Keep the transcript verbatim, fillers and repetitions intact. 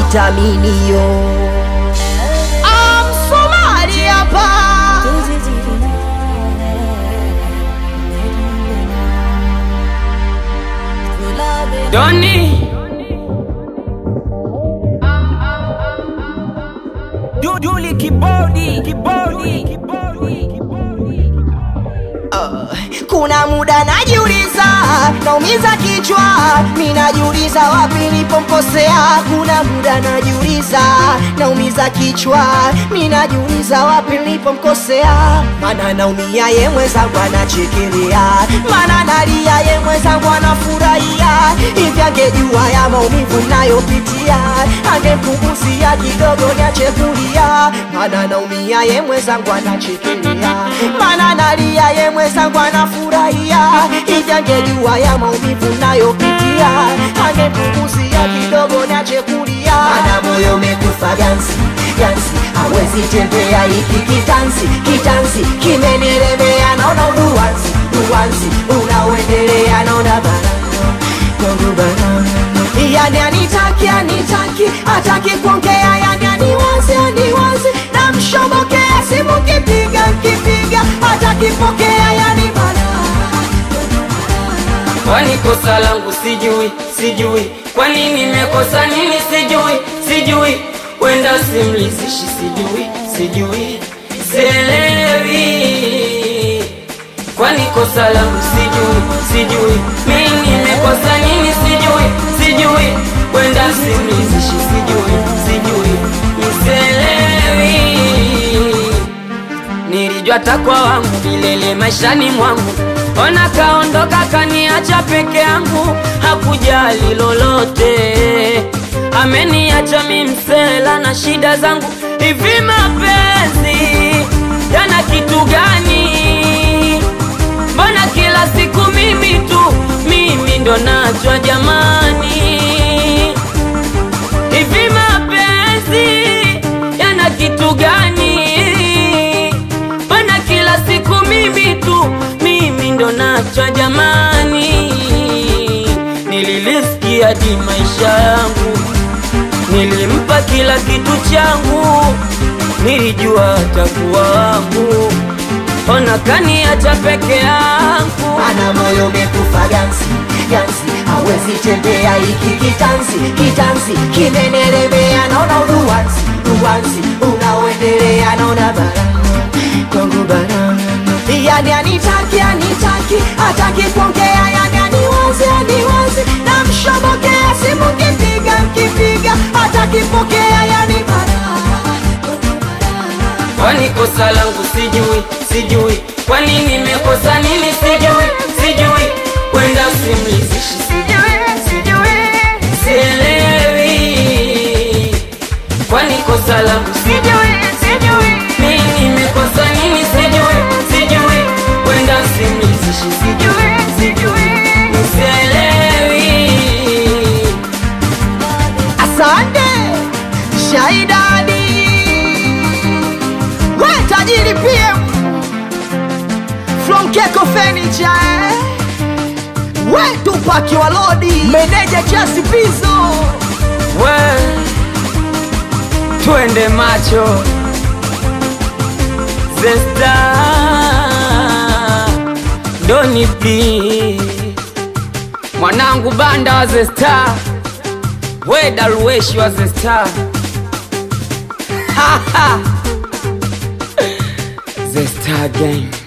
vitaminio. I'm Somali hapa. Doni Duduli kibodi kibodi kibodi. Uh, kuna muda najiuliza, naumiza kichwa, mimi najiuliza wapi nilipomkosea. Kuna muda najiuliza, naumiza kichwa, mimi najiuliza wapi nilipomkosea. Maana naumia yeye mwenzangu anachekelea, maana nalia yeye mwenzangu anafurahia. Hivi angejua ya maumivu ninayopitia, angepunguzia kidogo niache kulia. Maana naumia yeye mwenzangu anachekelea, maana nalia yeye mwenzangu anafurahia. Hivi angejua ya maumivu ninayopitia, angepunguzia kidogo niache kulia. Maana moyo umekufa ganzi ganzi, hawezi tembea hiki kitanzi kitanzi, kimenielemea naona uduwanzi duwanzi, unaoendelea naona barano kwangu barano. Yani anitaki anitaki, hataki kuongea, yani aniwazi aniwazi, namshobokea simu kipiga kipiga, hataki pokea, yani barano. Kwani kosa langu sijui sijui, kwani nimekosa nini sijui sijui, wenda simlizishi sijui sijui sielewi. Kwani kosa langu sijui sijui, mimi nimekosa nini sijui sijui, wenda simlizishi sijui sijui sielewi. Nilijua takwa wangu milele maishani mwangu, ona kaondoka kaniacha peke yangu, hakujali lolote, ameniacha mimi msela na shida zangu. Hivi mapenzi yana kitu gani? Mbona kila siku mimi tu mimi ndo nachwa jamani? Hivi mapenzi yana kitu gani? Mbona kila siku mimi tu mimi ndo nachwa jamani? Nililisikia hadi maisha yangu, nilimpa kila kitu changu, nilijua atakuwa wangu, ona kaniacha peke yangu. Ana moyo umekufa ganzi ganzi, hawezi tembea hiki kitanzi kitanzi, kimenielemea naona uduwanzi duwanzi, unaoendelea naona barano kwangu barano. Yani anitaki anitaki, hataki kuongea, yani aniwazi aniwazi, namshobokea simu kipiga kipiga, hataki pokea, yani barano. Kwani kosa langu sijui sijui, kwani nimekosa nini sijui sijui, wenda simlizishi sijui sijui sielewi. Kwani kosa langu sijui sijui, mimi nimekosa nini sijui sijui, wenda simlizishi sijui sijui sielewi. Asante Shaidani, we tajiri P M from Keko Furniture, eh? We Tupaki wa Lodi, meneja Chasi Pizo. We twende macho Zesta Doni P, mwanangu banda wa Zesta, we Daruweshi wa Zesta. Zesta gang.